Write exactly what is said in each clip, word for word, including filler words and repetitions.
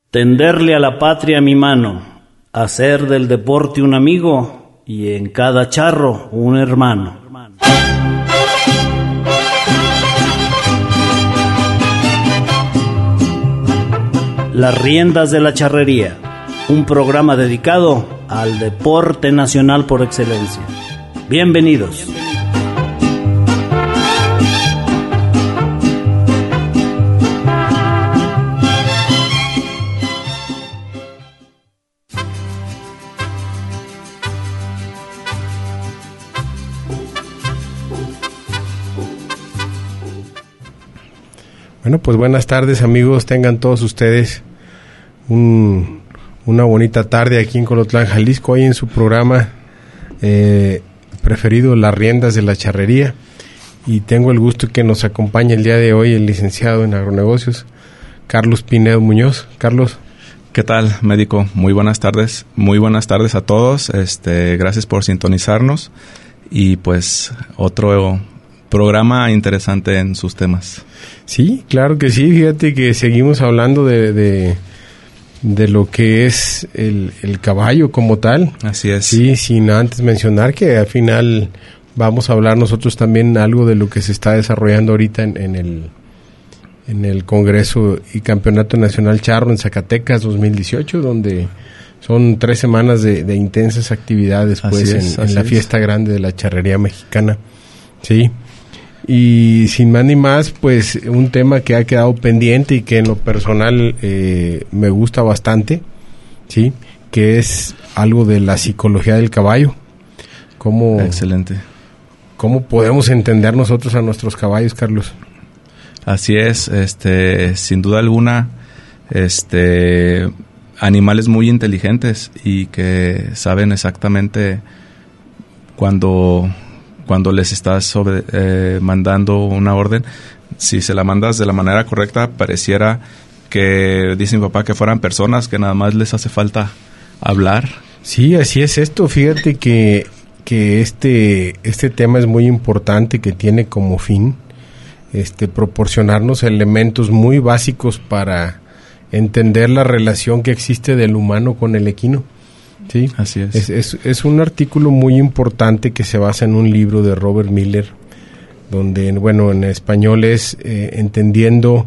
Tenderle a la patria mi mano, hacer del deporte un amigo y en cada charro un hermano. Las riendas de la charrería, un programa dedicado al deporte nacional por excelencia. Bienvenidos. Bueno, pues buenas tardes, amigos, tengan todos ustedes un, una bonita tarde aquí en Colotlán, Jalisco, hoy en su programa eh, preferido, Las Riendas de la Charrería, y tengo el gusto que nos acompañe el día de hoy el licenciado en agronegocios, Carlos Pinedo Muñoz. Carlos. ¿Qué tal, médico? Muy buenas tardes, muy buenas tardes a todos, este, gracias por sintonizarnos y pues otro programa interesante en sus temas. Sí, claro que sí, fíjate que seguimos hablando de, de, de lo que es el, el caballo como tal. Así es. Sí, sin antes mencionar que al final vamos a hablar nosotros también algo de lo que se está desarrollando ahorita en, en el en el Congreso y Campeonato Nacional Charro en Zacatecas dos mil dieciocho, donde son tres semanas de, de intensas actividades pues es, en, en la fiesta grande de la charrería mexicana. Sí. Y sin más ni más, pues un tema que ha quedado pendiente y que en lo personal eh, me gusta bastante, ¿sí? Que es algo de la psicología del caballo. ¿Cómo, Excelente. ¿Cómo podemos entender nosotros a nuestros caballos, Carlos? Así es, este, sin duda alguna, este, animales muy inteligentes y que saben exactamente cuando... cuando les estás sobre, eh, mandando una orden, si se la mandas de la manera correcta, pareciera que, dice mi papá, que fueran personas que nada más les hace falta hablar. Sí, así es esto. Fíjate que, que este, este tema es muy importante, que tiene como fin este, proporcionarnos elementos muy básicos para entender la relación que existe del humano con el equino. Sí, así es. Es, es. Es un artículo muy importante que se basa en un libro de Robert Miller, donde, bueno, en español es eh, entendiendo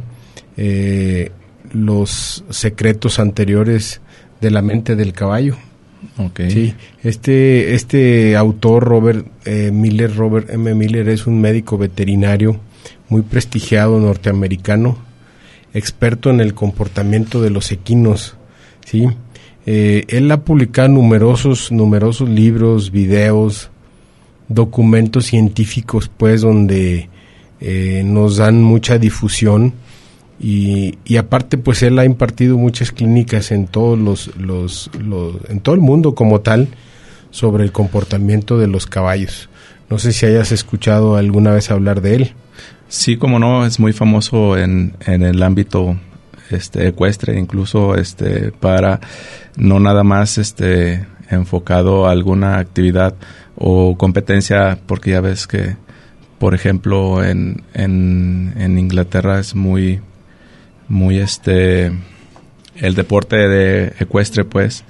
eh, los secretos anteriores de la mente del caballo. Okay. Sí, este, este autor, Robert eh, Miller, Robert M. Miller, es un médico veterinario muy prestigiado norteamericano, experto en el comportamiento de los equinos, ¿sí? Eh, él ha publicado numerosos, numerosos libros, videos, documentos científicos, pues, donde eh, nos dan mucha difusión y, y aparte, pues, él ha impartido muchas clínicas en todos los, los, los, en todo el mundo como tal sobre el comportamiento de los caballos. No sé si hayas escuchado alguna vez hablar de él. Sí, como no, es muy famoso en, en el ámbito este ecuestre, incluso este para no nada más este enfocado a alguna actividad o competencia, porque ya ves que por ejemplo en en, en Inglaterra es muy muy este el deporte de ecuestre, pues,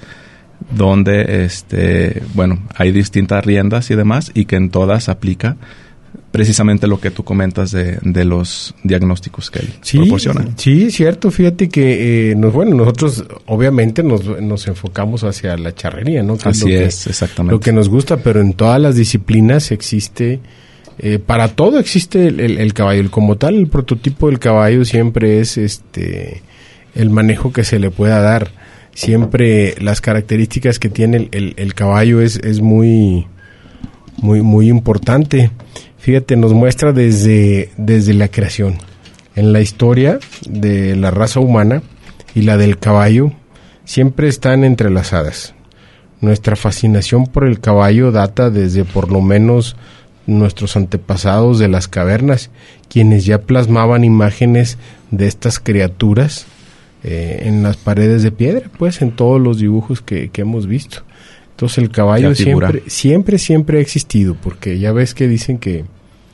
donde este bueno hay distintas riendas y demás, y que en todas aplica precisamente lo que tú comentas de, de los diagnósticos que él sí, proporciona. Sí, cierto. Fíjate que, eh, nos, bueno, nosotros obviamente nos, nos enfocamos hacia la charrería, ¿no? Que Así es, lo que, es, exactamente. Lo que nos gusta, pero en todas las disciplinas existe, eh, para todo existe el, el, el caballo. Como tal, el prototipo del caballo siempre es este el manejo que se le pueda dar. Siempre las características que tiene el, el, el caballo es, es muy, muy, muy importante. Fíjate, nos muestra desde, desde la creación. En la historia de la raza humana y la del caballo siempre están entrelazadas. Nuestra fascinación por el caballo data desde por lo menos nuestros antepasados de las cavernas, quienes ya plasmaban imágenes de estas criaturas eh, en las paredes de piedra, pues en todos los dibujos que, que hemos visto. Entonces el caballo siempre, siempre, siempre ha existido, porque ya ves que dicen que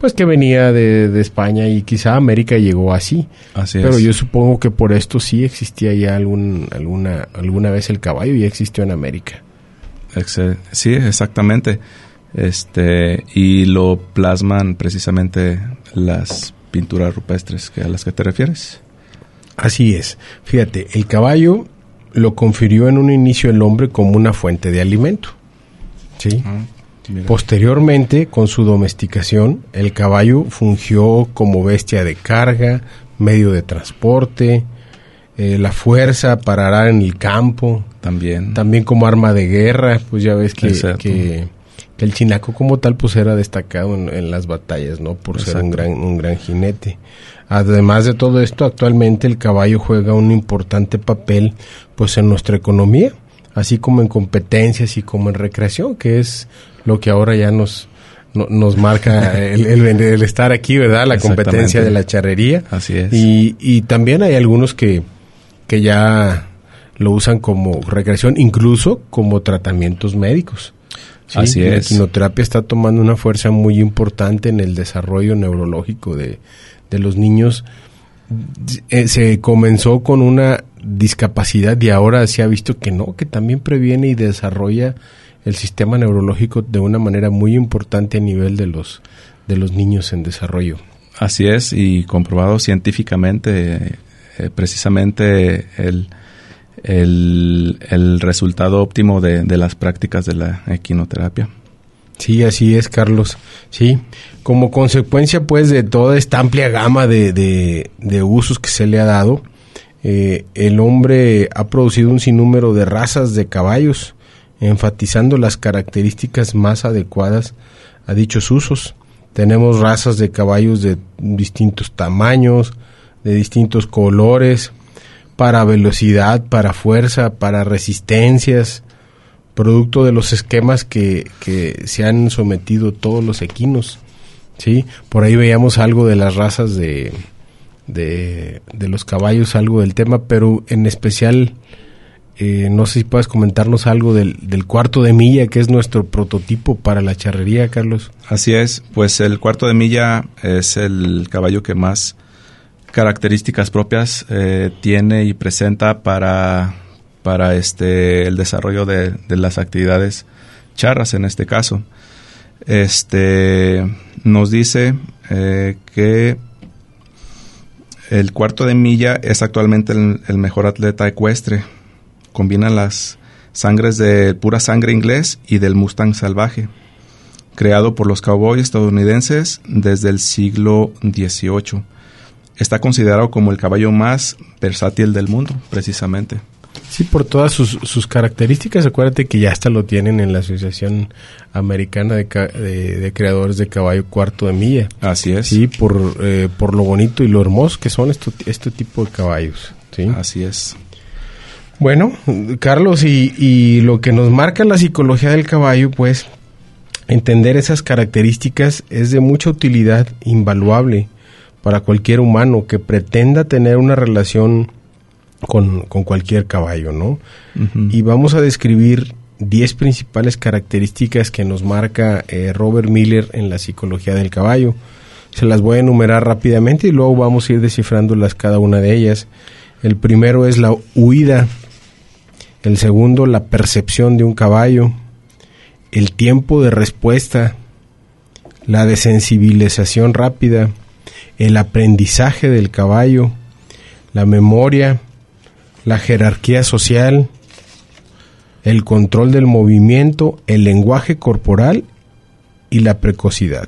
pues que venía de, de España y quizá América llegó así. Así Pero es. yo supongo que por esto sí existía ya algún, alguna, alguna vez el caballo, ya existió en América. Excel- sí, exactamente. Este, y lo plasman precisamente las pinturas rupestres que a las que te refieres. Así es. Fíjate, el caballo lo confirió en un inicio el hombre como una fuente de alimento. ¿Sí? Ah, mira. Posteriormente, con su domesticación, el caballo fungió como bestia de carga, medio de transporte, eh, la fuerza para arar en el campo, También. también como arma de guerra. Pues ya ves que, Exacto. que, que el chinaco como tal pues era destacado en, en las batallas, ¿no? Por ser un Exacto. gran, un gran jinete. Además de todo esto, actualmente el caballo juega un importante papel pues en nuestra economía, así como en competencias y como en recreación, que es lo que ahora ya nos no, nos marca el, el, el estar aquí, ¿verdad? La competencia de la charrería. Así es. Y, y también hay algunos que, que ya lo usan como recreación, incluso como tratamientos médicos. ¿Sí? Así La es. equinoterapia está tomando una fuerza muy importante en el desarrollo neurológico de, de los niños. Eh, se comenzó con una discapacidad y ahora se ha visto que no, que también previene y desarrolla el sistema neurológico de una manera muy importante a nivel de los de los niños en desarrollo. Así es, y comprobado científicamente, eh, precisamente el, el, el resultado óptimo de, de las prácticas de la equinoterapia. Sí, así es, Carlos. Sí, como consecuencia pues de toda esta amplia gama de, de, de usos que se le ha dado, eh, el hombre ha producido un sinnúmero de razas de caballos, enfatizando las características más adecuadas a dichos usos. Tenemos razas de caballos de distintos tamaños, de distintos colores, para velocidad, para fuerza, para resistencias, producto de los esquemas que, que se han sometido todos los equinos, ¿sí? Por ahí veíamos algo de las razas de, de, de los caballos, algo del tema, pero en especial, eh, no sé si puedes comentarnos algo del, del cuarto de milla, que es nuestro prototipo para la charrería, Carlos. Así es, pues el cuarto de milla es el caballo que más características propias eh, tiene y presenta para... para este el desarrollo de, de las actividades charras en este caso. Este nos dice eh, que el cuarto de milla es actualmente el, el mejor atleta ecuestre. Combina las sangres de pura sangre inglés y del Mustang salvaje, creado por los cowboys estadounidenses desde el siglo dieciocho. Está considerado como el caballo más versátil del mundo, precisamente. Sí, por todas sus, sus características. Acuérdate que ya hasta lo tienen en la Asociación Americana de, ca- de, de Creadores de Caballo Cuarto de Milla. Así es. Sí, por, eh, por lo bonito y lo hermoso que son esto, este tipo de caballos. ¿Sí? Así es. Bueno, Carlos, y, y lo que nos marca la psicología del caballo, pues, entender esas características es de mucha utilidad invaluable para cualquier humano que pretenda tener una relación con, con cualquier caballo, ¿no? Uh-huh. Y vamos a describir diez principales características que nos marca eh, Robert Miller en la psicología del caballo. Se las voy a enumerar rápidamente y luego vamos a ir descifrándolas cada una de ellas. El primero es la huida. El segundo, la percepción de un caballo. El tiempo de respuesta. La desensibilización rápida. El aprendizaje del caballo. La memoria. La jerarquía social. El control del movimiento. El lenguaje corporal y la precocidad.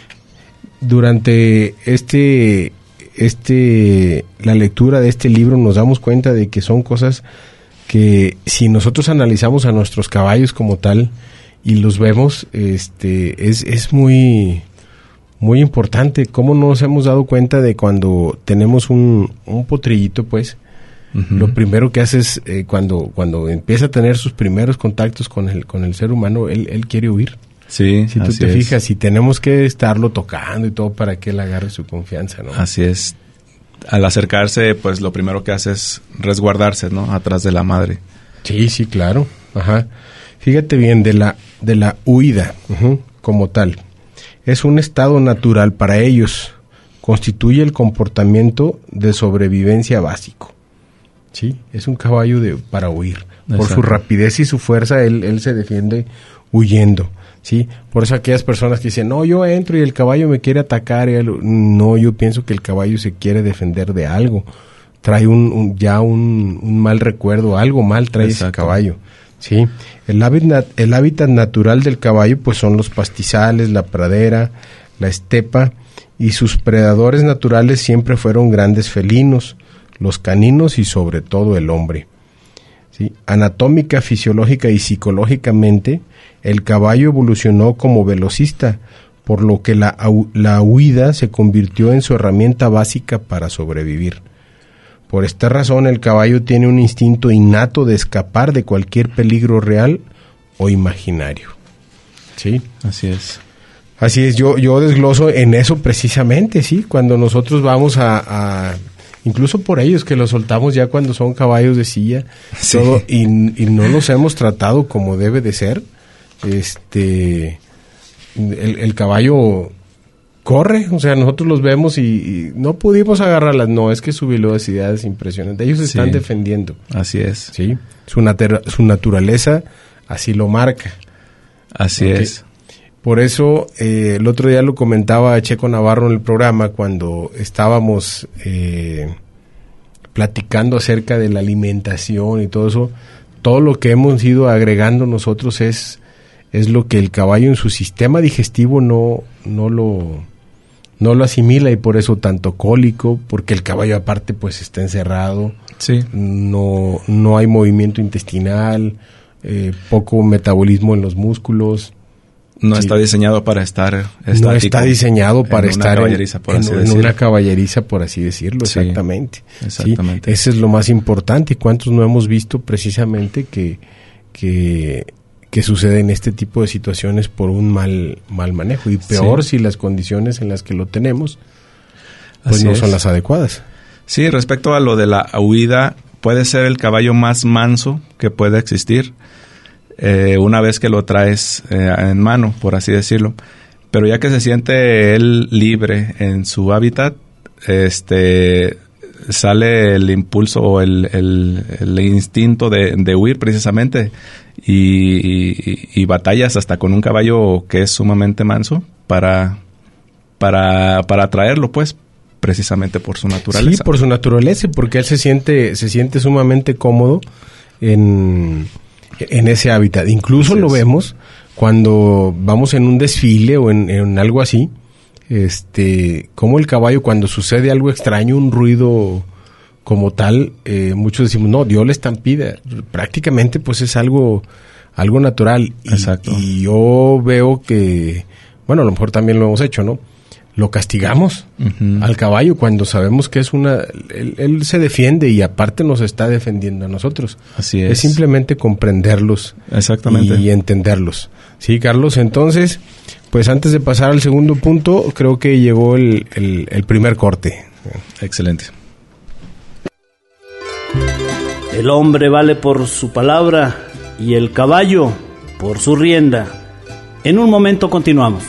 Durante este, este, la lectura de este libro nos damos cuenta de que son cosas que si nosotros analizamos a nuestros caballos como tal y los vemos, este, es, es muy, muy importante. ¿Cómo nos hemos dado cuenta de cuando tenemos un, un potrillito, pues? Uh-huh. Lo primero que hace es eh, cuando, cuando empieza a tener sus primeros contactos con el, con el ser humano, él, él quiere huir. Sí, si tú te fijas, si tenemos que estarlo tocando y todo para que él agarre su confianza, ¿no? Así es. Al acercarse, pues lo primero que hace es resguardarse, ¿no? Atrás de la madre. Sí, sí, claro. Ajá. Fíjate bien de la de la huida, uh-huh, como tal. es un estado natural para ellos. Constituye el comportamiento de sobrevivencia básico. ¿Sí? Es un caballo de, para huir. Por Exacto. su rapidez y su fuerza, él, él se defiende huyendo. ¿Sí? Por eso aquellas personas que dicen, no, yo entro y el caballo me quiere atacar. Y él, no, yo pienso que el caballo se quiere defender de algo. Trae un, un ya un, un mal recuerdo, algo mal trae Exacto. ese caballo. ¿Sí? El hábitat, el hábitat natural del caballo pues son los pastizales, la pradera, la estepa, y sus predadores naturales siempre fueron grandes felinos, los caninos y sobre todo el hombre. ¿Sí? Anatómica, fisiológica y psicológicamente, el caballo evolucionó como velocista, por lo que la, la huida se convirtió en su herramienta básica para sobrevivir. Por esta razón, el caballo tiene un instinto innato de escapar de cualquier peligro real o imaginario. ¿Sí? Así es. Así es, yo, yo desgloso en eso precisamente, ¿sí? Cuando nosotros vamos a, a incluso por ellos que los soltamos ya cuando son caballos de silla, sí. todo, y, y no los hemos tratado como debe de ser, este, el, el caballo corre, o sea, nosotros los vemos y, y no pudimos agarrarlas, no, es que su velocidad es impresionante, ellos se sí. están defendiendo. Así es. Sí, su, nater- su naturaleza así lo marca. Así okay. es. Por eso, eh, el otro día lo comentaba Checo Navarro en el programa cuando estábamos eh, platicando acerca de la alimentación y todo eso. Todo lo que hemos ido agregando nosotros es, es lo que el caballo en su sistema digestivo no, no lo, no lo asimila, y por eso tanto cólico, porque el caballo aparte pues está encerrado, sí. no, no hay movimiento intestinal, eh, poco metabolismo en los músculos. No sí. está diseñado para estar estático. No está diseñado para en estar una caballeriza, por en, así en, en una caballeriza, por así decirlo, sí, exactamente. Exactamente. Sí, eso es lo más importante. ¿Y cuántos no hemos visto precisamente que, que, que suceden este tipo de situaciones por un mal, mal manejo? Y peor sí. si las condiciones en las que lo tenemos pues así no es. son las adecuadas. Sí, respecto a lo de la huida, puede ser el caballo más manso que puede existir. Eh, una vez que lo traes eh, en mano, por así decirlo. Pero ya que se siente él libre en su hábitat, este sale el impulso o el, el, el instinto de, de huir precisamente, y, y, y batallas hasta con un caballo que es sumamente manso para, para, para atraerlo, pues, precisamente por su naturaleza. Sí, por su naturaleza, porque él se siente, se siente sumamente cómodo en... en ese hábitat. Incluso lo vemos cuando vamos en un desfile o en, en algo así, este, como el caballo, cuando sucede algo extraño, un ruido como tal, eh, muchos decimos, no, dio la estampida. Prácticamente pues es algo, algo natural. Y, Exacto. Y yo veo que, bueno, a lo mejor también lo hemos hecho, ¿no? Lo castigamos uh-huh. al caballo cuando sabemos que es una... Él, él se defiende y aparte nos está defendiendo a nosotros. Así es. Es simplemente comprenderlos. Exactamente. Y entenderlos. Sí, Carlos, entonces, pues antes de pasar al segundo punto, creo que llegó el, el, el primer corte. Excelente. El hombre vale por su palabra y el caballo por su rienda. En un momento continuamos.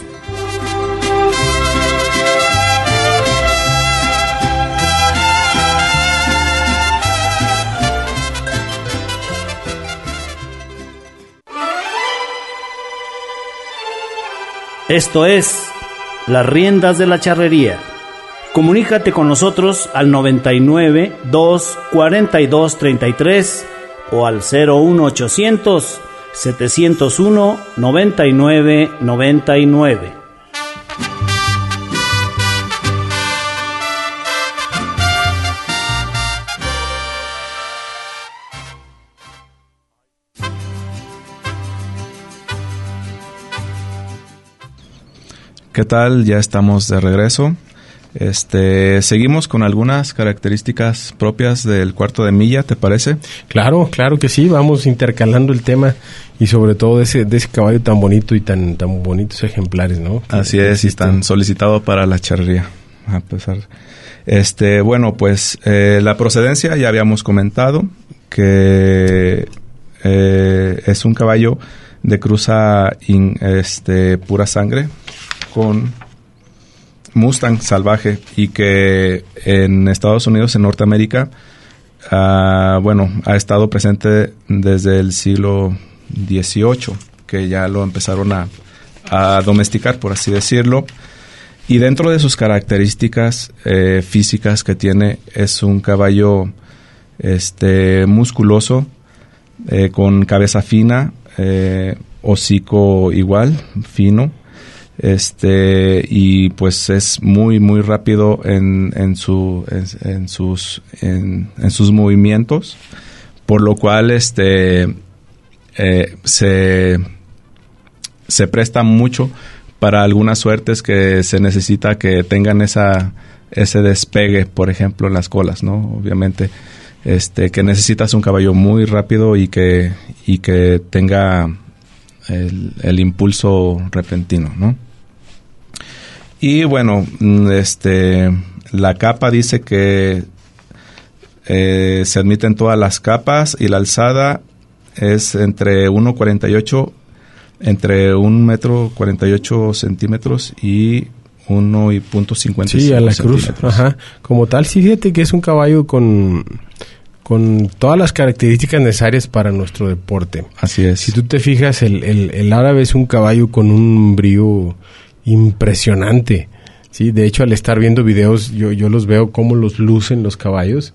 Esto es Las Riendas de la Charrería. Comunícate con nosotros al noventa y nueve, dos cuarenta y dos, treinta y tres o al cero uno ochocientos, setecientos uno, noventa y nueve, noventa y nueve. ¿Qué tal? Ya estamos de regreso. Este, seguimos con algunas características propias del cuarto de milla, ¿te parece? Claro, claro que sí. Vamos intercalando el tema y sobre todo de ese, de ese caballo tan bonito y tan, tan bonitos ejemplares, ¿no? Así es, y tan solicitado para la charrería. A pesar. Este, bueno, pues eh, la procedencia ya habíamos comentado que eh, es un caballo de cruza in, este, pura sangre. con Mustang salvaje, y que en Estados Unidos, en Norteamérica, uh, bueno, ha estado presente desde el siglo dieciocho, que ya lo empezaron a, a domesticar, por así decirlo. Y dentro de sus características eh, físicas que tiene, es un caballo este musculoso, eh, con cabeza fina, eh, hocico igual, fino, este y pues es muy muy rápido en en su en, en sus en, en sus movimientos, por lo cual este eh, se se presta mucho para algunas suertes que se necesita que tengan esa ese despegue, por ejemplo, en las colas, ¿no? Obviamente este que necesitas un caballo muy rápido y que y que tenga el, el impulso repentino, ¿no? Y bueno, este la capa dice que eh, se admiten todas las capas, y la alzada es entre uno cuarenta y ocho, entre un metro cuarenta y ocho centímetros y uno punto cincuenta y cinco. Sí, a la cruz. Ajá. Como tal, sí, fíjate que es un caballo con con todas las características necesarias para nuestro deporte. Así es. Si tú te fijas, el, el, el árabe es un caballo con un brío impresionante. Sí, de hecho, al estar viendo videos, yo, yo los veo cómo los lucen los caballos.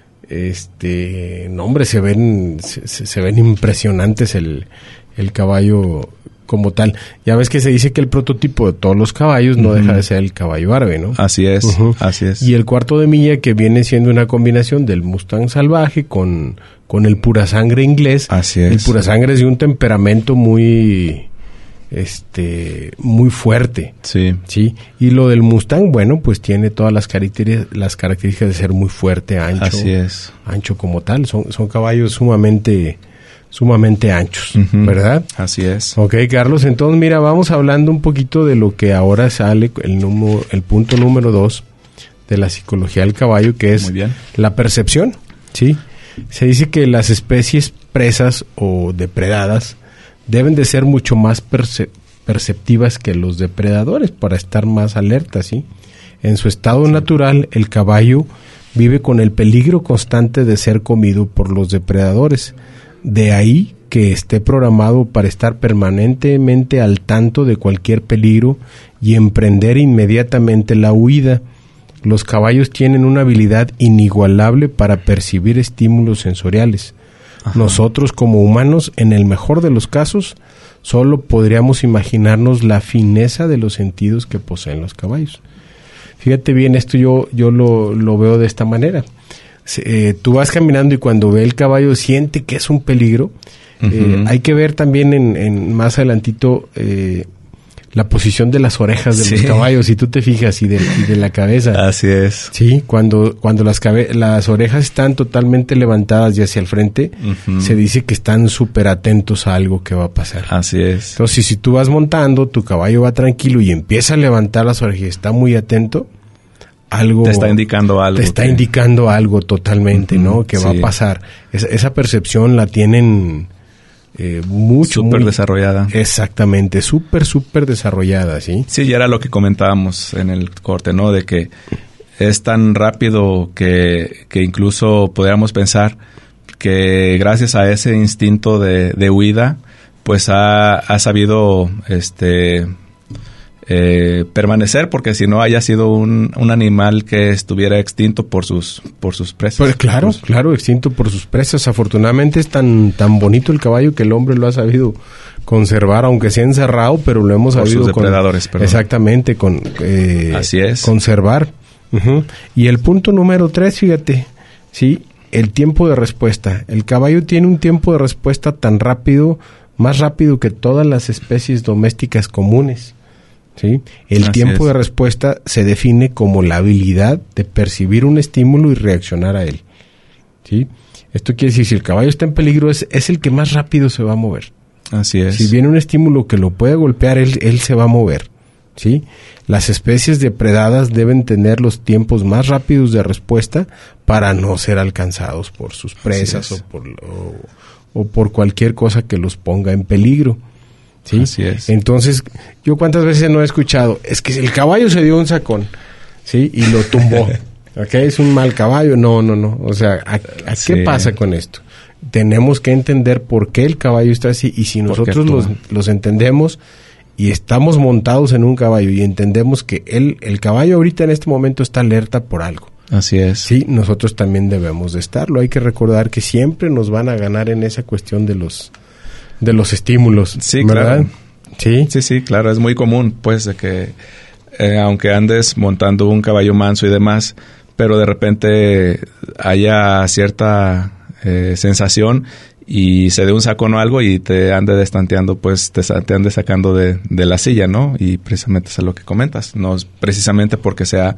Este, no, hombre, se ven, se, se ven impresionantes el, el caballo como tal. Ya ves que se dice que el prototipo de todos los caballos no uh-huh. deja de ser el caballo árabe, ¿no? Así es, uh-huh. así es. Y el cuarto de milla, que viene siendo una combinación del Mustang salvaje con, con el pura sangre inglés. Así es. El pura sangre es de un temperamento muy, este, muy fuerte. Sí. Sí. Y lo del Mustang, bueno, pues tiene todas las características, las características de ser muy fuerte, ancho. Así es. Ancho como tal. Son, son caballos sumamente... sumamente anchos, uh-huh. ¿verdad? Así es. Ok, Carlos, entonces mira, vamos hablando un poquito de lo que ahora sale, el número, el punto número dos de la psicología del caballo, que es la percepción, ¿sí? Se dice que las especies presas o depredadas deben de ser mucho más perce- perceptivas que los depredadores para estar más alertas, ¿sí? En su estado sí. natural, el caballo vive con el peligro constante de ser comido por los depredadores. De ahí que esté programado para estar permanentemente al tanto de cualquier peligro y emprender inmediatamente la huida. Los caballos tienen una habilidad inigualable para percibir estímulos sensoriales. Ajá. Nosotros, como humanos, en el mejor de los casos, solo podríamos imaginarnos la fineza de los sentidos que poseen los caballos. Fíjate bien, esto yo, yo lo, lo veo de esta manera. Eh, tú vas caminando y cuando ve el caballo siente que es un peligro. Uh-huh. Eh, hay que ver también en, en más adelantito eh, la posición de las orejas de sí. los caballos, si tú te fijas, y de, y de la cabeza. Así es. Sí, cuando cuando las cabe- las orejas están totalmente levantadas y hacia el frente, uh-huh. se dice que están súper atentos a algo que va a pasar. Así es. Entonces, si tú vas montando, tu caballo va tranquilo y empieza a levantar las orejas y está muy atento, algo te está indicando algo. Te está que... indicando algo totalmente, uh-huh, ¿no? Que sí. va a pasar. Esa, esa percepción la tienen eh, mucho. Súper muy, desarrollada. Exactamente, súper, súper desarrollada, ¿sí? Sí, ya era lo que comentábamos en el corte, ¿no? De que es tan rápido que, que incluso podríamos pensar que gracias a ese instinto de, de huida, pues ha, ha sabido, este... Eh, permanecer, porque si no haya sido un, un animal que estuviera extinto por sus por sus presas. Pues claro, pues, claro, extinto por sus presas. Afortunadamente es tan tan bonito el caballo que el hombre lo ha sabido conservar, aunque sea encerrado, pero lo hemos por sabido sus depredadores, con, exactamente con eh, así es. conservar. Uh-huh. Y el punto número tres, fíjate, sí, el tiempo de respuesta. El caballo tiene un tiempo de respuesta tan rápido, más rápido que todas las especies domésticas comunes. ¿Sí? El Así tiempo es. de respuesta se define como la habilidad de percibir un estímulo y reaccionar a él. ¿Sí? Esto quiere decir, si el caballo está en peligro, es, es el que más rápido se va a mover. Así es. Si viene un estímulo que lo puede golpear, él, él se va a mover. ¿Sí? Las especies depredadas deben tener los tiempos más rápidos de respuesta para no ser alcanzados por sus presas o por, o, o por cualquier cosa que los ponga en peligro. ¿sí? Así es. Entonces, yo cuántas veces no he escuchado, es que el caballo se dio un sacón, ¿sí? Y lo tumbó. ¿Ok? Es un mal caballo. No, no, no. O sea, ¿a, a Sí. qué pasa con esto? Tenemos que entender por qué el caballo está así, y si nosotros los, los entendemos y estamos montados en un caballo y entendemos que él, el caballo ahorita en este momento está alerta por algo. Así es. Sí, nosotros también debemos de estarlo. Hay que recordar que siempre nos van a ganar en esa cuestión de los de los estímulos. Sí, ¿verdad? claro. Sí, Sí, sí, claro. Es muy común, pues, de que eh, aunque andes montando un caballo manso y demás, pero de repente haya cierta eh, sensación y se dé un sacón o algo y te ande destanteando, pues te, te ande sacando de, de la silla, ¿no? Y precisamente eso es lo que comentas. No es precisamente porque sea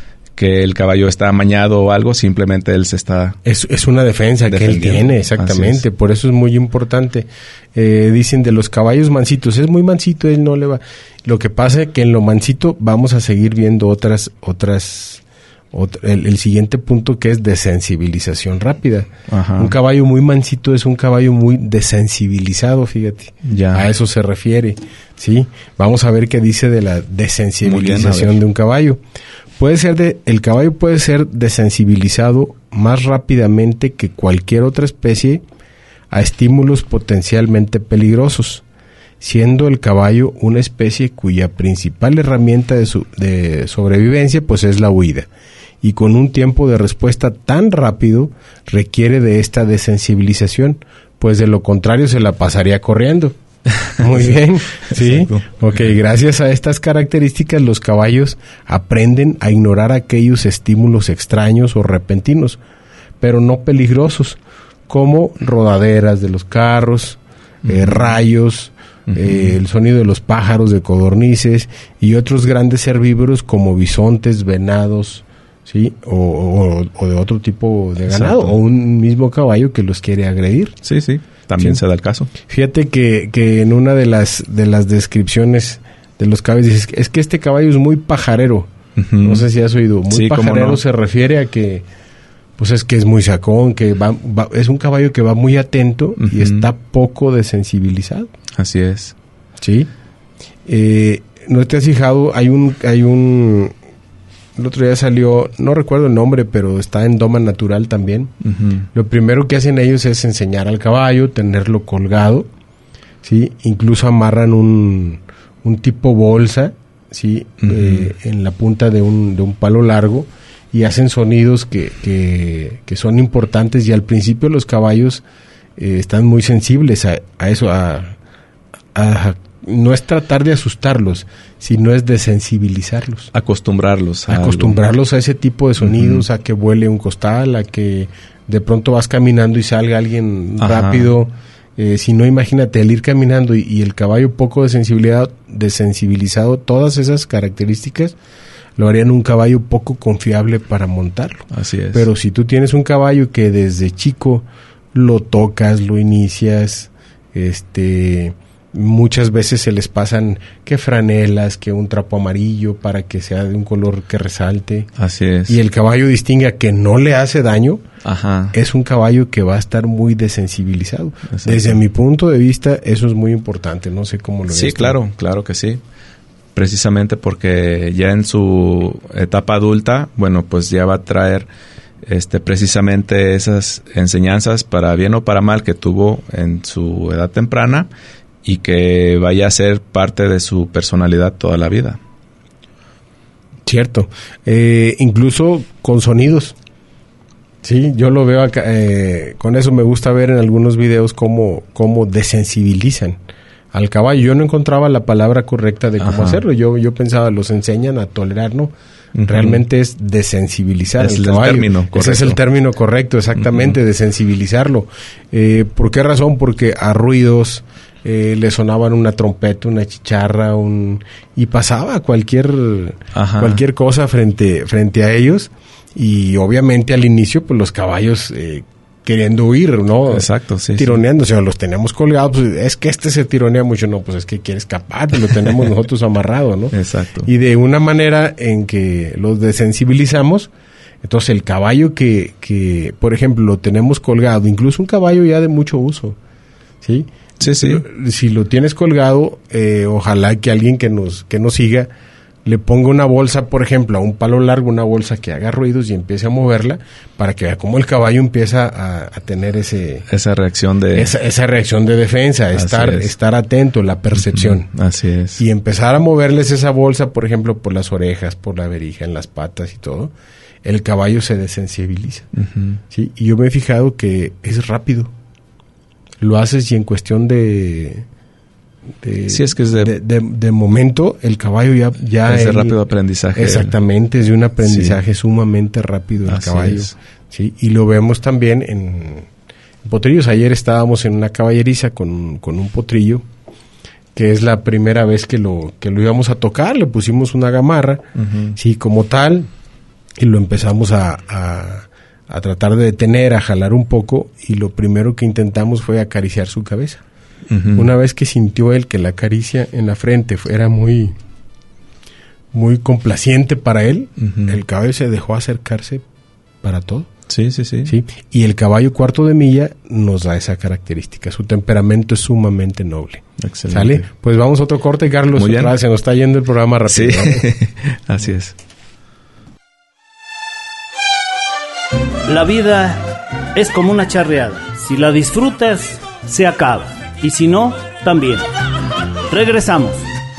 que el caballo está amañado o algo, simplemente él se está... Es, es una defensa que él tiene, exactamente. Es. Por eso es muy importante. Eh, dicen de los caballos mansitos, es muy mansito, él no le va... Lo que pasa es que en lo mansito vamos a seguir viendo otras... otras ot- el, el siguiente punto, que es desensibilización rápida. Ajá. Un caballo muy mansito es un caballo muy desensibilizado, fíjate. Ya. A eso se refiere, ¿sí? Vamos a ver qué dice de la desensibilización de un caballo. Puede ser de, el caballo puede ser desensibilizado más rápidamente que cualquier otra especie a estímulos potencialmente peligrosos, siendo el caballo una especie cuya principal herramienta de, su, de sobrevivencia pues es la huida, y con un tiempo de respuesta tan rápido requiere de esta desensibilización, pues de lo contrario se la pasaría corriendo. Muy bien, sí. Exacto. Ok, gracias a estas características los caballos aprenden a ignorar aquellos estímulos extraños o repentinos, pero no peligrosos, como rodaderas de los carros, uh-huh. eh, rayos, uh-huh. eh, el sonido de los pájaros, de codornices y otros grandes herbívoros como bisontes, venados, ¿sí? O, o, o de otro tipo de ganado. Exacto. O un mismo caballo que los quiere agredir. Sí, sí. También ¿sí? se da el caso. Fíjate que, que en una de las de las descripciones de los caballos dices, es que este caballo es muy pajarero. Uh-huh. No sé si has oído. Muy sí, pajarero no. Se refiere a que pues es que es muy sacón, que va, va es un caballo que va muy atento, uh-huh. y está poco desensibilizado. Así es. Sí. Eh, ¿no te has fijado? Hay un hay un el otro día salió, no recuerdo el nombre, pero está en Doma Natural también. Uh-huh. Lo primero que hacen ellos es enseñar al caballo, tenerlo colgado, ¿sí? Incluso amarran un, un tipo bolsa, ¿sí? Uh-huh. Eh, en la punta de un, de un palo largo, y hacen sonidos que, que, que son importantes, y al principio los caballos eh, están muy sensibles a, a eso, a, a no es tratar de asustarlos, sino es desensibilizarlos. Acostumbrarlos. A Acostumbrarlos algo. A ese tipo de sonidos, uh-huh. a que vuele un costal, a que de pronto vas caminando y salga alguien Ajá. rápido. Eh, si no, imagínate, el ir caminando y, y el caballo poco de sensibilidad, desensibilizado, todas esas características lo harían un caballo poco confiable para montarlo. Así es. Pero si tú tienes un caballo que desde chico lo tocas, lo inicias, este... muchas veces se les pasan que franelas, que un trapo amarillo para que sea de un color que resalte. Así es. Y el caballo distinga que no le hace daño. Ajá. Es un caballo que va a estar muy desensibilizado. Exacto. Desde mi punto de vista, eso es muy importante. No sé cómo lo ves. Sí, claro, tú. Claro que sí. Precisamente porque ya en su etapa adulta, bueno, pues ya va a traer este precisamente esas enseñanzas, para bien o para mal, que tuvo en su edad temprana, y que vaya a ser parte de su personalidad toda la vida. Cierto. Eh, incluso con sonidos. Sí, yo lo veo acá. Eh, con eso me gusta ver en algunos videos cómo, cómo desensibilizan al caballo. Yo no encontraba la palabra correcta de cómo Ajá. hacerlo. Yo, yo pensaba, los enseñan a tolerar, ¿no? Uh-huh. Realmente es desensibilizar es al el caballo. Término correcto. Ese es el término correcto, exactamente, uh-huh. desensibilizarlo. Eh, ¿Por qué razón? Porque a ruidos... Eh, le sonaban una trompeta, una chicharra, un y pasaba cualquier Ajá. cualquier cosa frente frente a ellos, y obviamente al inicio pues los caballos eh, queriendo huir, ¿no? Exacto, sí. Tironeándose, sí. Los teníamos colgados, pues, es que este se tironea mucho, no, pues es que quiere escapar, lo tenemos nosotros amarrado, ¿no? Exacto. Y de una manera en que los desensibilizamos, entonces el caballo que, que por ejemplo, lo tenemos colgado, incluso un caballo ya de mucho uso, ¿sí? Sí, sí. Si lo tienes colgado, eh, ojalá que alguien que nos, que nos siga le ponga una bolsa, por ejemplo, a un palo largo, una bolsa que haga ruidos y empiece a moverla para que vea cómo el caballo empieza a, a tener ese esa reacción de esa, esa reacción de defensa, estar estar atento, la percepción. Uh-huh. Así es. Y empezar a moverles esa bolsa, por ejemplo, por las orejas, por la verija, en las patas y todo, el caballo se desensibiliza. Uh-huh. ¿Sí? Y yo me he fijado que es rápido. Lo haces y en cuestión de De, sí, es que es de, de, de, de momento el caballo ya, ya es de el, rápido aprendizaje. Exactamente, es de un aprendizaje sí. sumamente rápido el Así caballo. Es. Sí, y lo vemos también en, en potrillos. Ayer estábamos en una caballeriza con, con un potrillo, que es la primera vez que lo, que lo íbamos a tocar. Le pusimos una gamarra, uh-huh. sí, como tal, y lo empezamos a, a, a tratar de detener, a jalar un poco, y lo primero que intentamos fue acariciar su cabeza. Uh-huh. Una vez que sintió él que la caricia en la frente era muy muy complaciente para él, uh-huh. el caballo se dejó acercarse para todo. Sí, sí, sí, sí. Y el caballo cuarto de milla nos da esa característica. Su temperamento es sumamente noble. Excelente. ¿Sale? Pues vamos a otro corte, Carlos. Muy bien. Otra vez se nos está yendo el programa rápido. Sí. Así es. La vida es como una charreada. Si la disfrutas, se acaba. Y si no, también. Regresamos.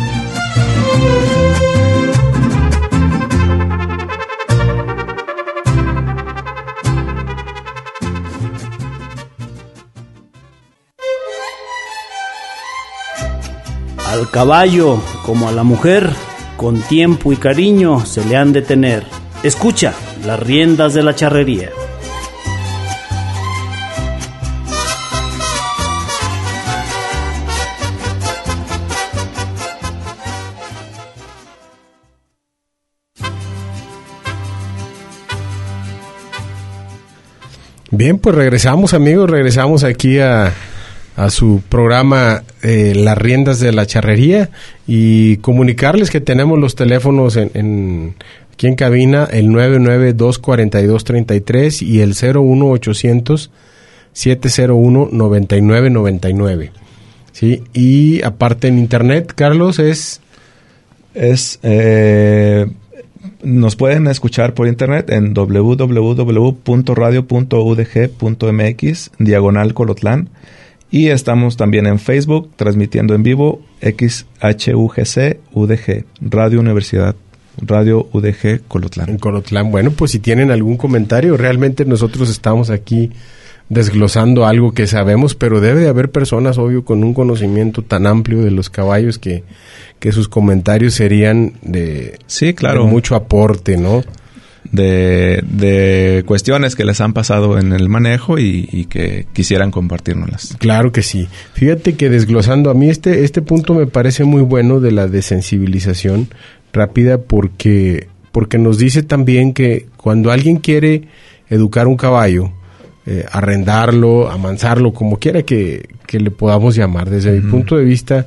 Al caballo, como a la mujer, con tiempo y cariño se le han de tener. Escucha las riendas de la charrería. Bien, pues regresamos, amigos, regresamos aquí a, a su programa eh, Las Riendas de la Charrería y comunicarles que tenemos los teléfonos en, en aquí en cabina, el nueve nueve dos, cuatro dos tres tres y el cero uno ochocientos, siete cero uno, nueve nueve nueve nueve. ¿Sí? Y aparte en internet, Carlos, es... Es... Eh... Nos pueden escuchar por internet en doble u doble u doble u punto radio punto u d g punto m x diagonal Colotlán y estamos también en Facebook transmitiendo en vivo X H U G C U D G Radio Universidad Radio U D G Colotlán. En Colotlán. Bueno, pues si tienen algún comentario, realmente nosotros estamos aquí desglosando algo que sabemos, pero debe de haber personas, obvio, con un conocimiento tan amplio de los caballos que, que sus comentarios serían de, sí, claro. de mucho aporte, ¿no? De, de cuestiones que les han pasado en el manejo y, y que quisieran compartirnoslas. Claro que sí. Fíjate que desglosando, a mí este, este punto me parece muy bueno de la desensibilización rápida porque, porque nos dice también que cuando alguien quiere educar un caballo, Eh, arrendarlo, amansarlo, como quiera que, que le podamos llamar. Desde uh-huh. mi punto de vista,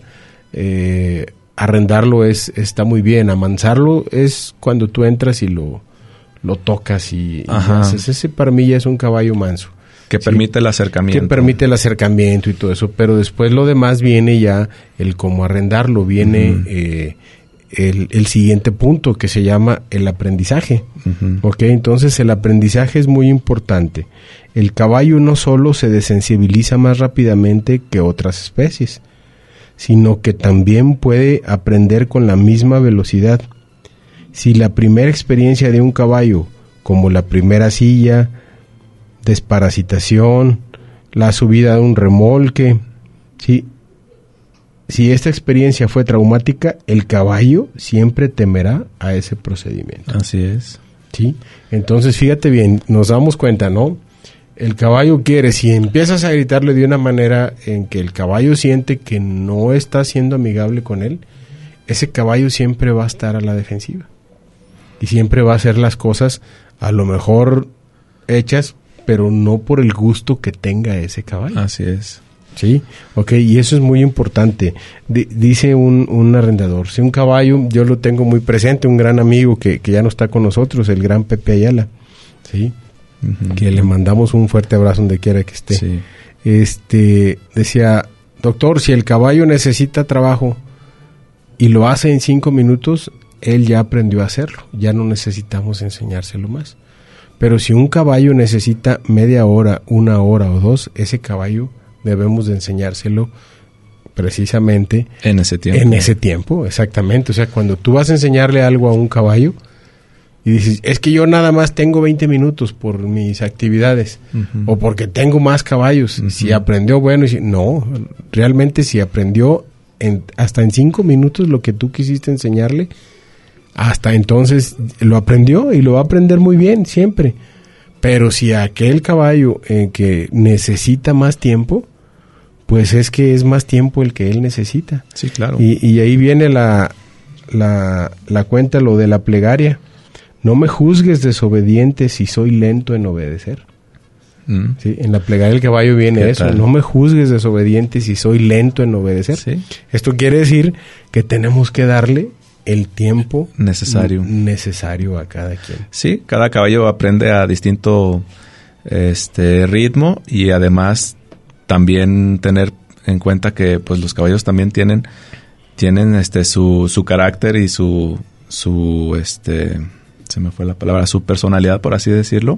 eh, arrendarlo es está muy bien. Amansarlo es cuando tú entras y lo, lo tocas y, y haces. Ese para mí ya es un caballo manso. Que ¿sí? permite el acercamiento. Que permite el acercamiento y todo eso. Pero después lo demás viene ya el cómo arrendarlo. Viene... Uh-huh. eh, El, el siguiente punto que se llama el aprendizaje. Uh-huh. ¿Ok? Entonces el aprendizaje es muy importante. El caballo no solo se desensibiliza más rápidamente que otras especies, sino que también puede aprender con la misma velocidad. Si la primera experiencia de un caballo, como la primera silla, desparasitación, la subida de un remolque, ¿sí? Si esta experiencia fue traumática, el caballo siempre temerá a ese procedimiento. Así es. ¿Sí? Entonces, fíjate bien, nos damos cuenta, ¿no? El caballo quiere, si empiezas a gritarle de una manera en que el caballo siente que no está siendo amigable con él, ese caballo siempre va a estar a la defensiva. Y siempre va a hacer las cosas a lo mejor hechas, pero no por el gusto que tenga ese caballo. Así es. Sí, ok, y eso es muy importante. D- dice un, un arrendador, si un caballo, yo lo tengo muy presente, un gran amigo que, que ya no está con nosotros, el gran Pepe Ayala, sí, uh-huh. que le mandamos un fuerte abrazo donde quiera que esté. Sí. Este, decía, doctor, si el caballo necesita trabajo y lo hace en cinco minutos, él ya aprendió a hacerlo, ya no necesitamos enseñárselo más. Pero si un caballo necesita media hora, una hora o dos, ese caballo debemos de enseñárselo precisamente en ese tiempo. En ese tiempo, exactamente. O sea, cuando tú vas a enseñarle algo a un caballo y dices, es que yo nada más tengo veinte minutos por mis actividades, uh-huh. o porque tengo más caballos. Uh-huh. Si aprendió, bueno, y si, no, realmente si aprendió en, hasta en cinco minutos lo que tú quisiste enseñarle, hasta entonces lo aprendió y lo va a aprender muy bien siempre. Pero si aquel caballo eh, que necesita más tiempo, pues es que es más tiempo el que él necesita. Sí, claro. Y, y ahí viene la, la, la cuenta, lo de la plegaria. No me juzgues desobediente si soy lento en obedecer. Mm. ¿Sí? En la plegaria del caballo viene eso. Tal? No me juzgues desobediente si soy lento en obedecer. ¿Sí? Esto quiere decir que tenemos que darle el tiempo necesario n- necesario a cada quien. Sí, cada caballo aprende a distinto este ritmo y además también tener en cuenta que pues los caballos también tienen tienen este su su carácter y su su este se me fue la palabra su personalidad, por así decirlo.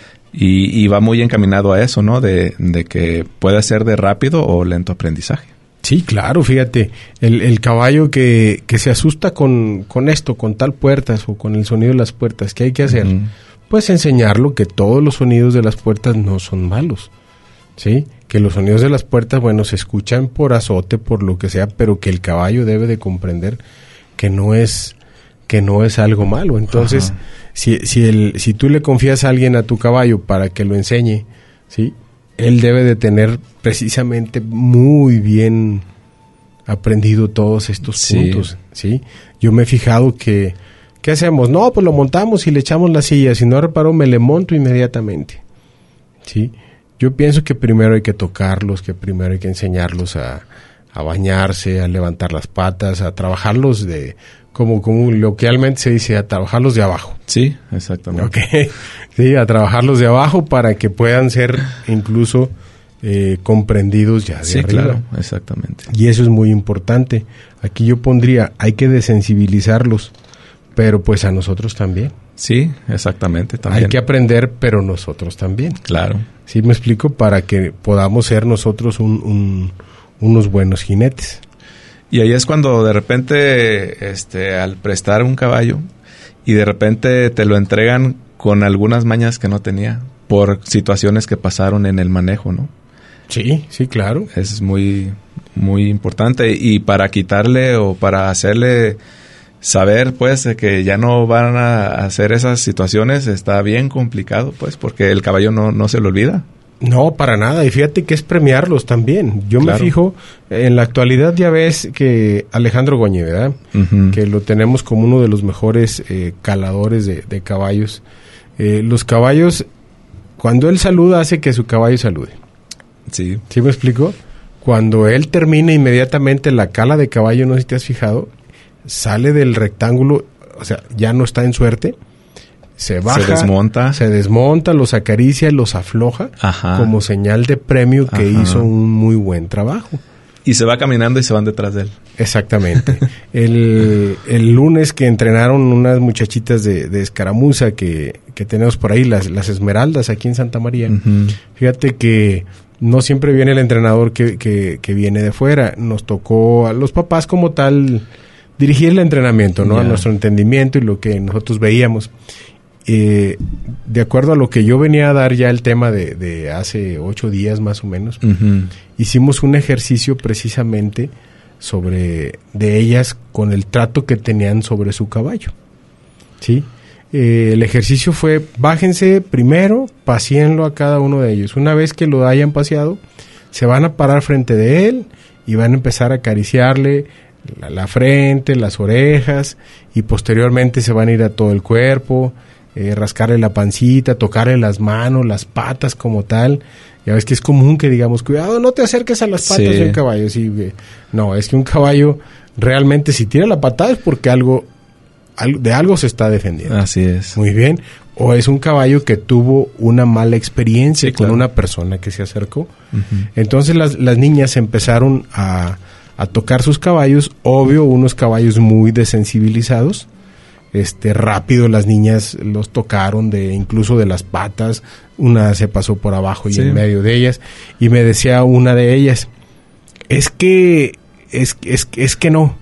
Y, y va muy encaminado a eso, ¿no? De, de que puede ser de rápido o lento aprendizaje. Sí, claro, fíjate, el, el caballo que, que se asusta con, con esto, con tal puertas o con el sonido de las puertas, ¿qué hay que hacer? Uh-huh. Pues enseñarlo que todos los sonidos de las puertas no son malos, ¿sí? Que los sonidos de las puertas, bueno, se escuchan por azote, por lo que sea, pero que el caballo debe de comprender que no es, que no es algo malo. Entonces, uh-huh. si, si, el, si tú le confías a alguien a tu caballo para que lo enseñe, ¿sí? Él debe de tener precisamente muy bien aprendido todos estos sí. puntos, ¿sí? Yo me he fijado que, ¿qué hacemos? No, pues lo montamos y le echamos la silla. Si no reparó, me le monto inmediatamente, ¿sí? Yo pienso que primero hay que tocarlos, que primero hay que enseñarlos a, a bañarse, a levantar las patas, a trabajarlos de... Como, como loquialmente se dice, a trabajarlos de abajo. Sí, exactamente. Okay. Sí, a trabajarlos de abajo para que puedan ser incluso eh, comprendidos ya de sí, arriba. Claro, exactamente. Y eso es muy importante. Aquí yo pondría, hay que desensibilizarlos, pero pues a nosotros también. Sí, exactamente. También. Hay que aprender, pero nosotros también. Claro. Sí, me explico, para que podamos ser nosotros un, un, unos buenos jinetes. Y ahí es cuando de repente, este, al prestar un caballo y de repente te lo entregan con algunas mañas que no tenía por situaciones que pasaron en el manejo, ¿no? Sí, sí, claro. Es muy, muy importante y para quitarle o para hacerle saber, pues, que ya no van a hacer esas situaciones está bien complicado, pues, porque el caballo no, no se lo olvida. No, para nada. Y fíjate que es premiarlos también. Yo claro. me fijo, en la actualidad ya ves que Alejandro Goñi, ¿verdad? Uh-huh. Que lo tenemos como uno de los mejores eh, caladores de, de caballos. Eh, los caballos, cuando él saluda, hace que su caballo salude. Sí. ¿Sí me explico? Cuando él termina inmediatamente la cala de caballo, no sé si te has fijado, sale del rectángulo, o sea, ya no está en suerte. Se baja, se desmonta, se desmonta, los acaricia, los afloja, ajá. como señal de premio que ajá. hizo un muy buen trabajo. Y se va caminando y se van detrás de él. Exactamente. el, el lunes que entrenaron unas muchachitas de, de escaramuza que, que tenemos por ahí, las, las Esmeraldas aquí en Santa María. Uh-huh. Fíjate que no siempre viene el entrenador que, que, que viene de fuera. Nos tocó a los papás como tal dirigir el entrenamiento, ¿no? Yeah. A nuestro entendimiento y lo que nosotros veíamos. Eh, de acuerdo a lo que yo venía a dar ya el tema de, de hace ocho días más o menos, uh-huh. hicimos un ejercicio precisamente sobre de ellas con el trato que tenían sobre su caballo, ¿sí? Eh, el ejercicio fue, bájense primero, paseenlo a cada uno de ellos. Una vez que lo hayan paseado, se van a parar frente de él y van a empezar a acariciarle la, la frente, las orejas, y posteriormente se van a ir a todo el cuerpo. Eh, rascarle la pancita, tocarle las manos, las patas como tal. Ya ves que es común que digamos, cuidado, no te acerques a las patas sí. de un caballo. Sí, no, es que un caballo realmente si tira la patada es porque algo, algo de algo se está defendiendo. Así es. Muy bien. o es un caballo que tuvo una mala experiencia sí, con claro. una persona que se acercó. Uh-huh. Entonces las, las niñas empezaron a, a tocar sus caballos, obvio, unos caballos muy desensibilizados. Este, rápido las niñas los tocaron de incluso de las patas, una se pasó por abajo y sí. en medio de ellas, y me decía una de ellas, es que, es, es, es que no,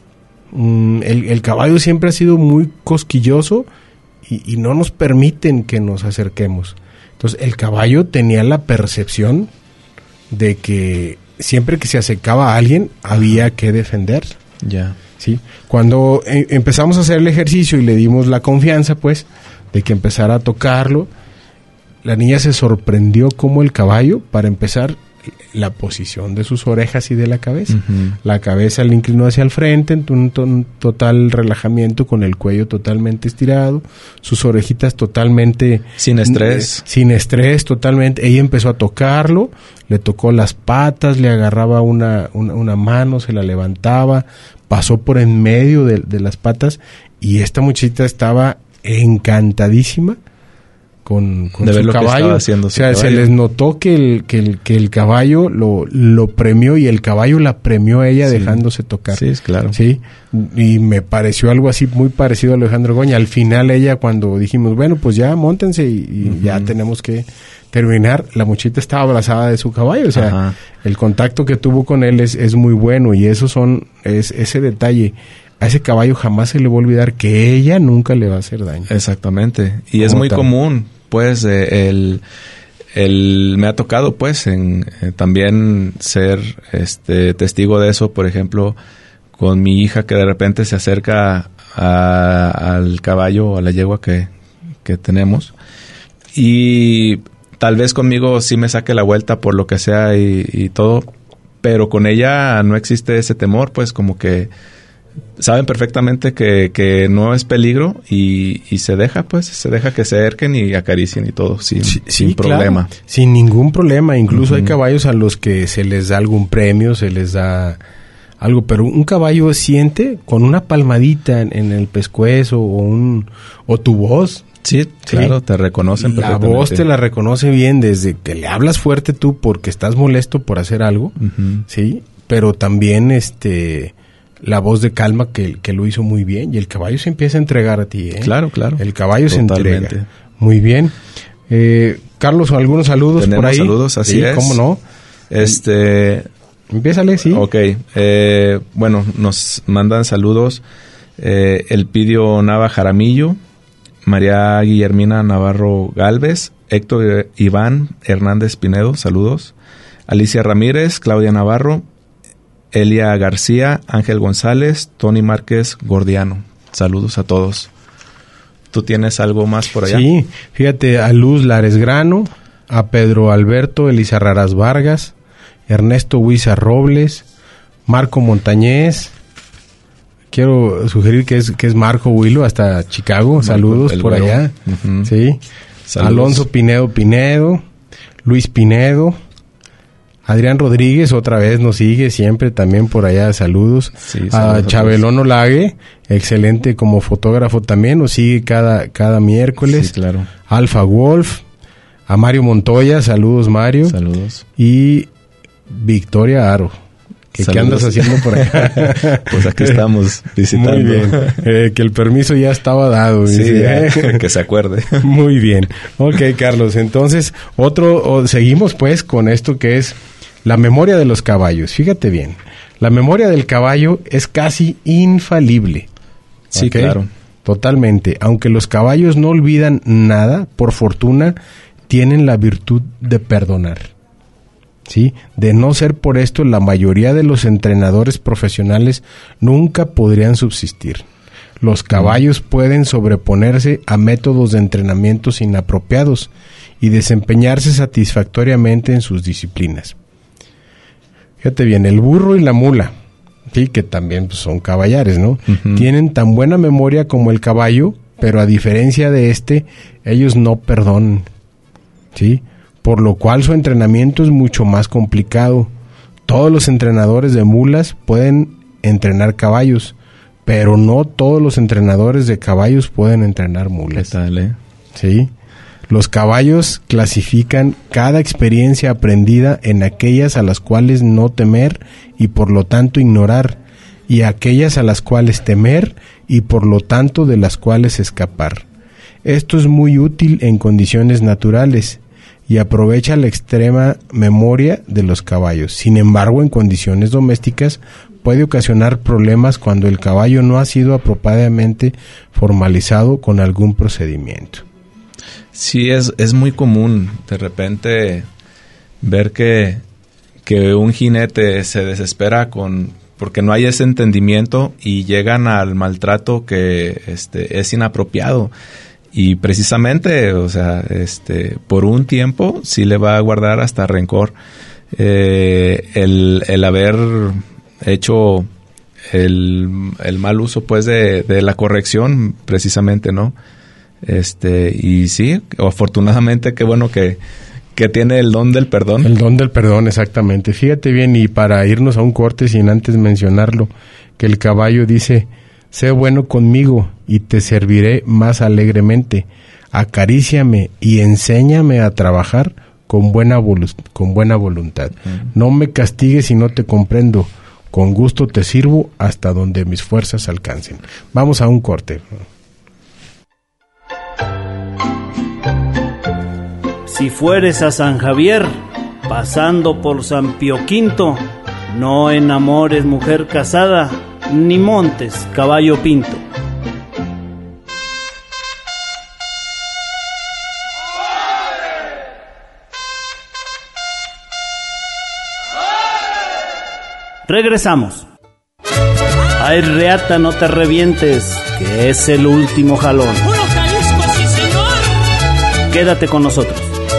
mm, el, el caballo siempre ha sido muy cosquilloso y, y no nos permiten que nos acerquemos. Entonces el caballo tenía la percepción de que siempre que se acercaba a alguien había que defender. Ya. Yeah. Sí, cuando eh, empezamos a hacer el ejercicio y le dimos la confianza, pues, de que empezara a tocarlo, la niña se sorprendió cómo el caballo, para empezar, la posición de sus orejas y de la cabeza. Uh-huh. La cabeza le inclinó hacia el frente, en un, un total relajamiento, con el cuello totalmente estirado, sus orejitas totalmente... Sin estrés. Eh, sin estrés, totalmente. Ella empezó a tocarlo, le tocó las patas, le agarraba una, una, una mano, se la levantaba, pasó por en medio de, de las patas, y esta muchachita estaba encantadísima con, con de su ver lo caballo. Que estaba haciendo o sea, caballo. Se les notó que el, que el, que el caballo lo, lo premió, y el caballo la premió a ella, sí. dejándose tocar. Sí, es claro. Sí, y me pareció algo así muy parecido a Alejandro Goña. Al final ella, cuando dijimos, bueno, pues ya móntense y, y uh-huh. ya tenemos que terminar, la muchachita estaba abrazada de su caballo. O sea, ajá. el contacto que tuvo con él es, es muy bueno, y esos son, es ese detalle. A ese caballo jamás se le va a olvidar que ella nunca le va a hacer daño. Exactamente. Y es muy tal? común, pues, eh, el, el, me ha tocado, pues, en eh, también ser este testigo de eso, por ejemplo, con mi hija, que de repente se acerca a, al caballo, a la yegua que, que tenemos, y tal vez conmigo sí me saque la vuelta por lo que sea y, y todo, pero con ella no existe ese temor, pues, como que saben perfectamente que, que no es peligro, y, y se deja, pues, se deja que se acerquen y acaricien y todo, sin, sí, sin sí, problema. Claro, sin ningún problema. Incluso uh-huh. hay caballos a los que se les da algún premio, se les da algo, pero un caballo siente con una palmadita en, en el pescuezo, o un o tu voz. Sí, claro, sí. te reconocen perfectamente. La voz te la reconoce bien, desde que le hablas fuerte tú porque estás molesto por hacer algo, uh-huh. sí, pero también este... la voz de calma que, que lo hizo muy bien, y el caballo se empieza a entregar a ti, ¿eh? Claro, claro. El caballo Totalmente. se entrega. Muy bien. Eh, Carlos, algunos saludos Tenemos por ahí. saludos, así sí, es. ¿Cómo no? Este... Empiézale, sí. Ok. Eh, bueno, nos mandan saludos eh, Elpidio Nava Jaramillo, María Guillermina Navarro Galvez, Héctor Iván Hernández Pinedo, saludos. Alicia Ramírez, Claudia Navarro, Elia García, Ángel González, Tony Márquez Gordiano. Saludos a todos. ¿Tú tienes algo más por allá? Sí, fíjate, a Luz Lares Grano, a Pedro Alberto Elizarraras Vargas, Ernesto Huiza Robles, Marco Montañez. Quiero sugerir que es que es Marco Huilo, hasta Chicago. Marco, saludos por güero. allá. Uh-huh. Sí. Saludos. Alonso Pinedo Pinedo, Luis Pinedo. Adrián Rodríguez otra vez nos sigue siempre también por allá, saludos. Sí, saludos a Chabelón Olague, excelente como fotógrafo también, nos sigue cada cada miércoles. Sí, claro. Alfa Wolf, a Mario Montoya, saludos Mario. Saludos. Y Victoria Aro. ¿Qué, ¿Qué andas haciendo por acá? Pues aquí estamos visitando. Muy bien, eh, que el permiso ya estaba dado. Sí, ya, que se acuerde. Muy bien. Ok, Carlos, entonces, otro, o, seguimos pues con esto que es la memoria de los caballos. Fíjate bien, la memoria del caballo es casi infalible. Sí, ¿okay? Claro. Totalmente. Aunque los caballos no olvidan nada, por fortuna, tienen la virtud de perdonar. ¿Sí? De no ser por esto, la mayoría de los entrenadores profesionales nunca podrían subsistir. Los caballos pueden sobreponerse a métodos de entrenamientos inapropiados y desempeñarse satisfactoriamente en sus disciplinas. Fíjate bien, el burro y la mula, sí, que también pues, son caballares, ¿no? Uh-huh. Tienen tan buena memoria como el caballo, pero a diferencia de este, ellos no perdonan, ¿sí? Por lo cual su entrenamiento es mucho más complicado. Todos los entrenadores de mulas pueden entrenar caballos, pero no todos los entrenadores de caballos pueden entrenar mulas. ¿Qué tal, eh? ¿sí? Los caballos clasifican cada experiencia aprendida en aquellas a las cuales no temer y por lo tanto ignorar, y aquellas a las cuales temer y por lo tanto de las cuales escapar. Esto es muy útil en condiciones naturales y aprovecha la extrema memoria de los caballos. Sin embargo, en condiciones domésticas puede ocasionar problemas cuando el caballo no ha sido apropiadamente formalizado con algún procedimiento. Sí, es, es muy común de repente ver que, que un jinete se desespera con porque no hay ese entendimiento y llegan al maltrato que este, es inapropiado. Y precisamente, o sea, este, por un tiempo sí le va a guardar hasta rencor eh, el, el haber hecho el, el mal uso, pues, de, de la corrección, precisamente, ¿no? Este, y sí, afortunadamente, qué bueno que, que tiene el don del perdón. El don del perdón, exactamente. Fíjate bien, y para irnos a un corte sin antes mencionarlo, que el caballo dice: sé bueno conmigo y te serviré más alegremente. Acaríciame y enséñame a trabajar con buena, volu- con buena voluntad. Uh-huh. No me castigues si no te comprendo. Con gusto te sirvo hasta donde mis fuerzas alcancen. Vamos a un corte. Si fueres a San Javier, pasando por San Pío Quinto, no enamores mujer casada, ni montes caballo pinto. Regresamos. Ay, reata, no te revientes, que es el último jalón. ¡Puro Jalisco, sí, señor! Quédate con nosotros.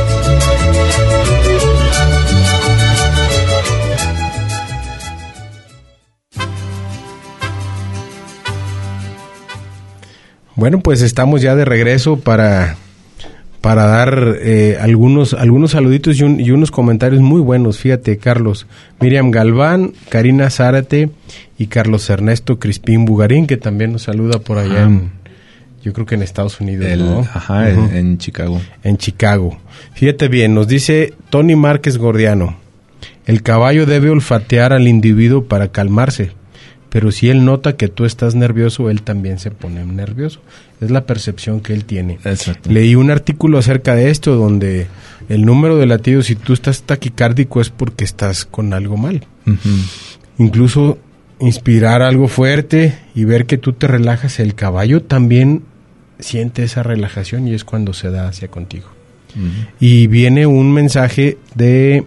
Bueno, pues estamos ya de regreso para, para dar eh, algunos, algunos saluditos y, un, y unos comentarios muy buenos. Fíjate, Carlos, Miriam Galván, Karina Zárate y Carlos Ernesto Crispín Bugarín, que también nos saluda por allá, en, yo creo que en Estados Unidos, El, ¿no? Ajá, Uh-huh. en, en Chicago. En Chicago. Fíjate bien, nos dice Tony Márquez Gordiano: el caballo debe olfatear al individuo para calmarse, pero si él nota que tú estás nervioso, él también se pone nervioso. Es la percepción que él tiene. Exacto. Leí un artículo acerca de esto, donde el número de latidos, si tú estás taquicárdico, es porque estás con algo mal. Uh-huh. Incluso inspirar algo fuerte y ver que tú te relajas, el caballo también siente esa relajación y es cuando se da hacia contigo. Uh-huh. Y viene un mensaje de...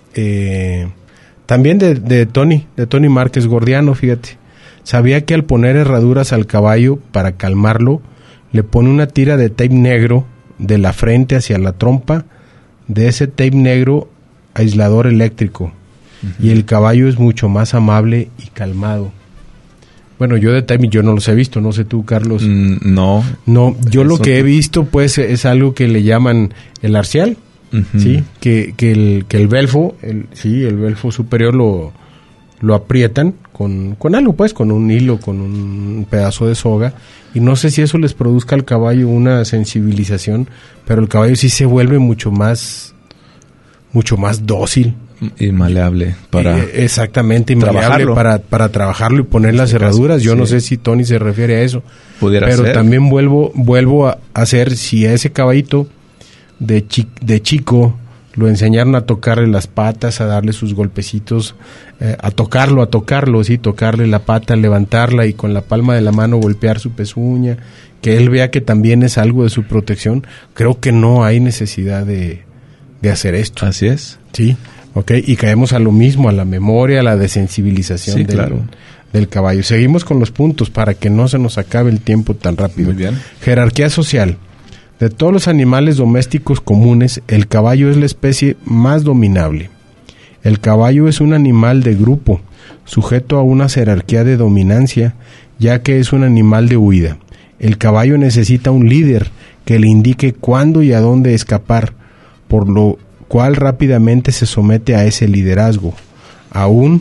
Eh, También de, de Tony, de Tony Márquez Gordiano, fíjate. Sabía que al poner herraduras al caballo para calmarlo, le pone una tira de tape negro de la frente hacia la trompa, de ese tape negro aislador eléctrico. Uh-huh. Y el caballo es mucho más amable y calmado. Bueno, yo de tape yo no los he visto, no sé tú, Carlos. Mm, no. No, yo Eso lo que te... he visto, pues, es algo que le llaman el arcial. Uh-huh. Sí, que, que el que el belfo, el, sí, el belfo superior lo, lo aprietan con, con algo, pues, con un hilo, con un pedazo de soga, y no sé si eso les produzca al caballo una sensibilización, pero el caballo sí se vuelve mucho más, mucho más dócil. Y maleable para eh, exactamente, y maleable para, para trabajarlo y poner las herraduras. Yo sí. No sé si Tony se refiere a eso. Pudiera pero ser. También vuelvo, vuelvo a hacer, si a ese caballito De, chi- de chico lo enseñaron a tocarle las patas, a darle sus golpecitos, eh, a tocarlo, a tocarlo, sí, tocarle la pata, levantarla y con la palma de la mano golpear su pezuña, que él vea que también es algo de su protección. Creo que no hay necesidad de, de hacer esto. Así es. Sí, ok, y caemos a lo mismo, a la memoria, a la desensibilización sí, del, claro. del caballo. Seguimos con los puntos para que no se nos acabe el tiempo tan rápido. Muy bien. Jerarquía social. De todos los animales domésticos comunes, el caballo es la especie más dominable. El caballo es un animal de grupo, sujeto a una jerarquía de dominancia, ya que es un animal de huida. El caballo necesita un líder que le indique cuándo y a dónde escapar, por lo cual rápidamente se somete a ese liderazgo. Aún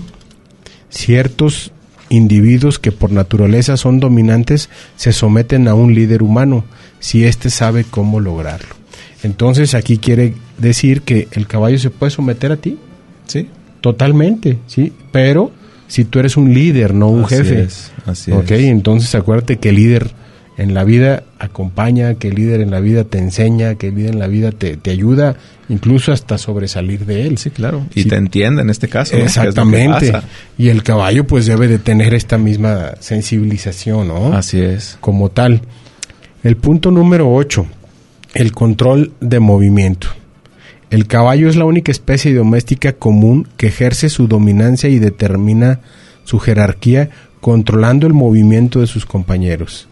ciertos individuos que por naturaleza son dominantes se someten a un líder humano. si éste sabe cómo lograrlo. Entonces aquí quiere decir que el caballo se puede someter a ti. Sí. Totalmente, sí, pero si tú eres un líder, no un así jefe. Es, así okay, es. Entonces acuérdate que el líder en la vida acompaña, que el líder en la vida te enseña, que el líder en la vida te, te ayuda, incluso hasta sobresalir de él. Sí, claro. Y sí. te entiende en este caso, ¿no? Exactamente. Y el caballo pues debe de tener esta misma sensibilización, ¿no? Así es. Como tal. El punto número ocho, el control de movimiento. El caballo es la única especie doméstica común que ejerce su dominancia y determina su jerarquía controlando el movimiento de sus compañeros.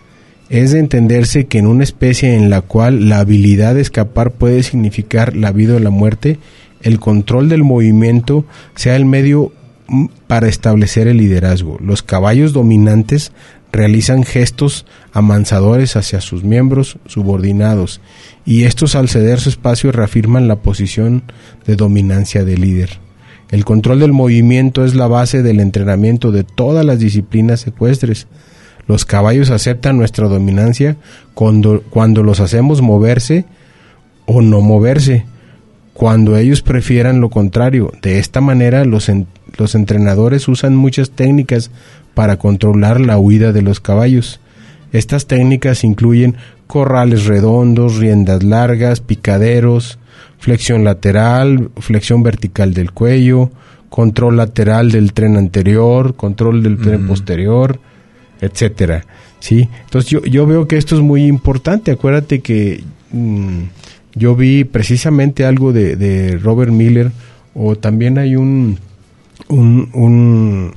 Es de entenderse que en una especie en la cual la habilidad de escapar puede significar la vida o la muerte, el control del movimiento sea el medio para establecer el liderazgo. Los caballos dominantes realizan gestos amansadores hacia sus miembros subordinados, y estos al ceder su espacio reafirman la posición de dominancia del líder. El control del movimiento es la base del entrenamiento de todas las disciplinas ecuestres. Los caballos aceptan nuestra dominancia cuando, cuando los hacemos moverse o no moverse, cuando ellos prefieran lo contrario. De esta manera los, en, los entrenadores usan muchas técnicas para controlar la huida de los caballos. Estas técnicas incluyen corrales redondos, riendas largas, picaderos, flexión lateral, flexión vertical del cuello, control lateral del tren anterior, control del tren mm. posterior, etcétera. Sí, entonces yo yo veo que esto es muy importante. Acuérdate que mmm, yo vi precisamente algo de, de Robert Miller, o también hay un un, un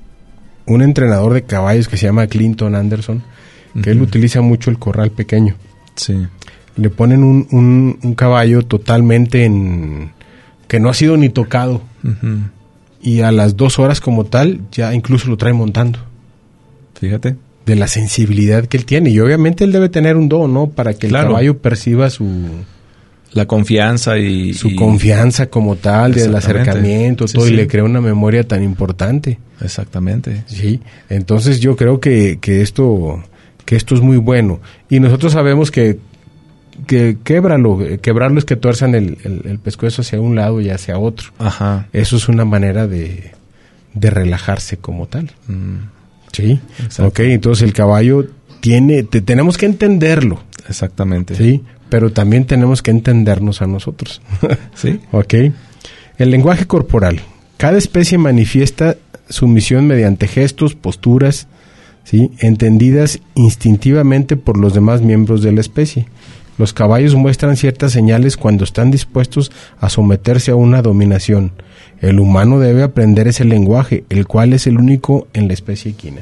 un entrenador de caballos que se llama Clinton Anderson, que uh-huh. él utiliza mucho el corral pequeño. Sí. Le ponen un, un, un caballo totalmente en que no ha sido ni tocado, uh-huh. y a las dos horas como tal ya incluso lo trae montando. Fíjate. De la sensibilidad que él tiene. Y obviamente él debe tener un don, ¿no? Para que claro. el caballo perciba su... La confianza y... Su y... confianza como tal, del acercamiento, sí, todo, sí. y le crea una memoria tan importante. Exactamente. Sí, entonces yo creo que, que esto que esto es muy bueno. Y nosotros sabemos que, que québralo, quebrarlo es que tuerzan el, el, el pescuezo hacia un lado y hacia otro. Ajá. Eso es una manera de, de relajarse como tal. Mm. Sí, exacto. Ok, entonces el caballo tiene, te, tenemos que entenderlo. Exactamente. Sí, pero también tenemos que entendernos a nosotros. Sí. Ok. El lenguaje corporal. Cada especie manifiesta su misión mediante gestos, posturas, ¿sí?, entendidas instintivamente por los demás miembros de la especie. Los caballos muestran ciertas señales cuando están dispuestos a someterse a una dominación. El humano debe aprender ese lenguaje, el cual es el único en la especie equina.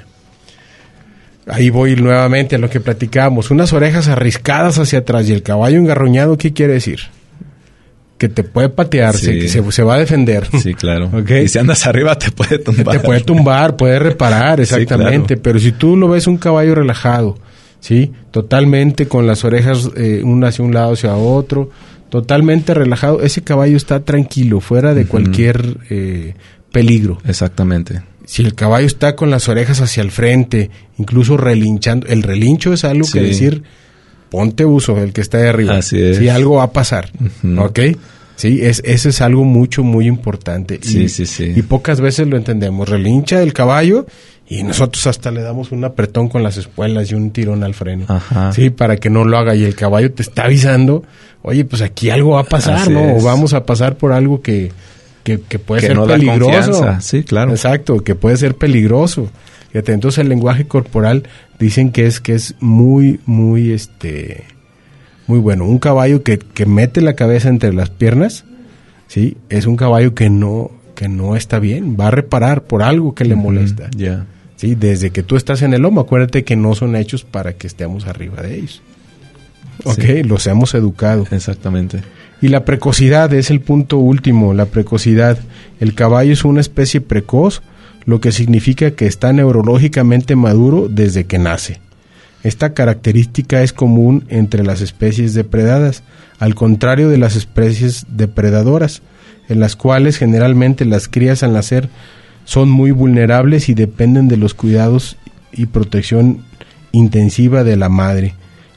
Ahí voy nuevamente a lo que platicábamos. Unas orejas arriscadas hacia atrás y el caballo engarroñado, ¿qué quiere decir? Que te puede patear, sí. que se, se va a defender. Sí, claro. ¿Okay? Y si andas arriba te puede tumbar. Te puede tumbar, puede reparar, exactamente. Sí, claro. Pero si tú lo ves un caballo relajado, ¿sí?, totalmente con las orejas eh, una hacia un lado, hacia otro, totalmente relajado, ese caballo está tranquilo, fuera de uh-huh. cualquier eh, peligro. Exactamente. Si el caballo está con las orejas hacia el frente, incluso relinchando, el relincho es algo sí. que decir, ponte uso, el que está ahí arriba. Así es. Si algo va a pasar, uh-huh. ¿ok? Sí, es, eso es algo mucho, muy importante. Sí, y, sí, sí. Y pocas veces lo entendemos. Relincha el caballo y nosotros hasta le damos un apretón con las espuelas y un tirón al freno. Ajá. Sí, para que no lo haga. Y el caballo te está avisando, oye, pues aquí algo va a pasar, Así ¿no? Es. O vamos a pasar por algo que... Que, que puede que ser no peligroso. Da sí, claro. Exacto, que puede ser peligroso. Fíjate, entonces el lenguaje corporal dicen que es que es muy, muy, este, muy bueno. Un caballo que, que mete la cabeza entre las piernas, sí, es un caballo que no, que no está bien. Va a reparar por algo que le uh-huh. molesta. Ya. Yeah. Sí, desde que tú estás en el lomo, acuérdate que no son hechos para que estemos arriba de ellos. Ok, sí. Los hemos educado. Exactamente. Y la precocidad es el punto último, la precocidad. El caballo es una especie precoz, lo que significa que está neurológicamente maduro desde que nace. Esta característica es común entre las especies depredadas, al contrario de las especies depredadoras, en las cuales generalmente las crías al nacer son muy vulnerables y dependen de los cuidados y protección intensiva de la madre.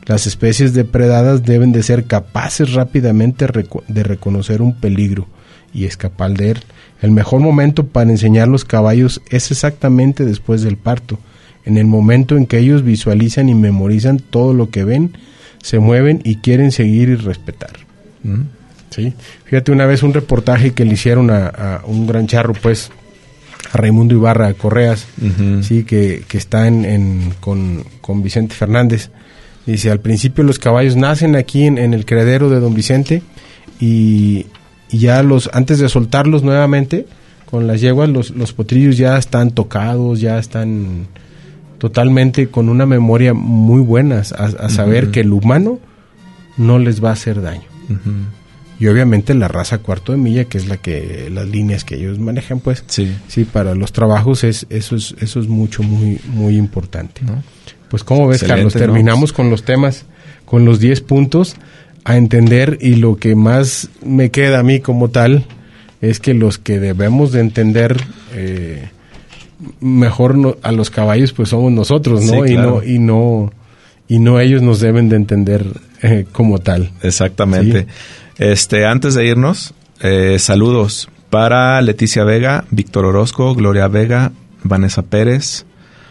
Las especies depredadas deben de ser capaces rápidamente reco- de reconocer un peligro y escapar de él. El mejor momento para enseñar los caballos es exactamente después del parto, en el momento en que ellos visualizan y memorizan todo lo que ven, se mueven y quieren seguir y respetar. Mm. Sí. Fíjate, una vez un reportaje que le hicieron a, a un gran charro, pues, a Raimundo Ibarra Correas, Uh-huh. sí, que, que está en, en con, con Vicente Fernández. Dice, al principio los caballos nacen aquí en, en el criadero de don Vicente y, y ya los, antes de soltarlos nuevamente con las yeguas, los, los potrillos ya están tocados, ya están totalmente con una memoria muy buena a, a saber Uh-huh. que el humano no les va a hacer daño. Uh-huh. Y obviamente la raza cuarto de milla, que es la que las líneas que ellos manejan, pues Sí. sí, para los trabajos es eso es eso es mucho muy muy importante. ¿No? Pues cómo ves, Excelente, Carlos, terminamos ¿no? con los temas, con los diez puntos a entender, y lo que más me queda a mí como tal es que los que debemos de entender eh, mejor no, a los caballos pues somos nosotros, ¿no? Sí, y claro. no y no y no ellos nos deben de entender eh, como tal. Exactamente. Sí. Este, antes de irnos, eh, saludos para Leticia Vega, Víctor Orozco, Gloria Vega, Vanessa Pérez,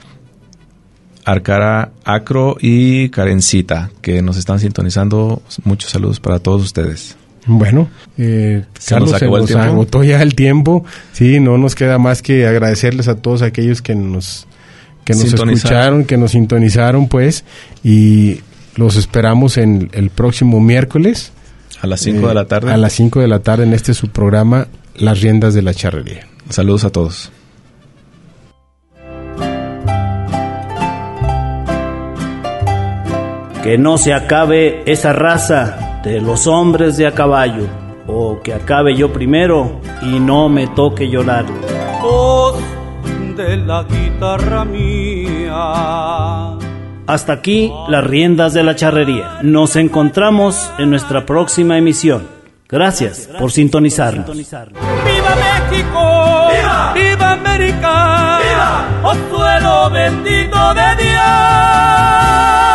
Arcara Acro y Karencita, que nos están sintonizando. Muchos saludos para todos ustedes. Bueno, eh, ¿Se Carlos, nos se acabó el nos tiempo? agotó ya el tiempo. Sí, no nos queda más que agradecerles a todos aquellos que nos que nos Sintonizaron. escucharon, que nos sintonizaron, pues, y los esperamos en el próximo miércoles A las cinco eh, de la tarde. a las cinco de la tarde en este su programa Las Riendas de la Charrería. Saludos a todos. Que no se acabe esa raza de los hombres de a caballo, o que acabe yo primero y no me toque llorar. Voz de la guitarra mía. Hasta aquí las riendas de la charrería. Nos encontramos en nuestra próxima emisión. Gracias por sintonizarnos. ¡Viva México! ¡Viva! ¡Viva América! ¡Viva! ¡Oh suelo bendito de Dios!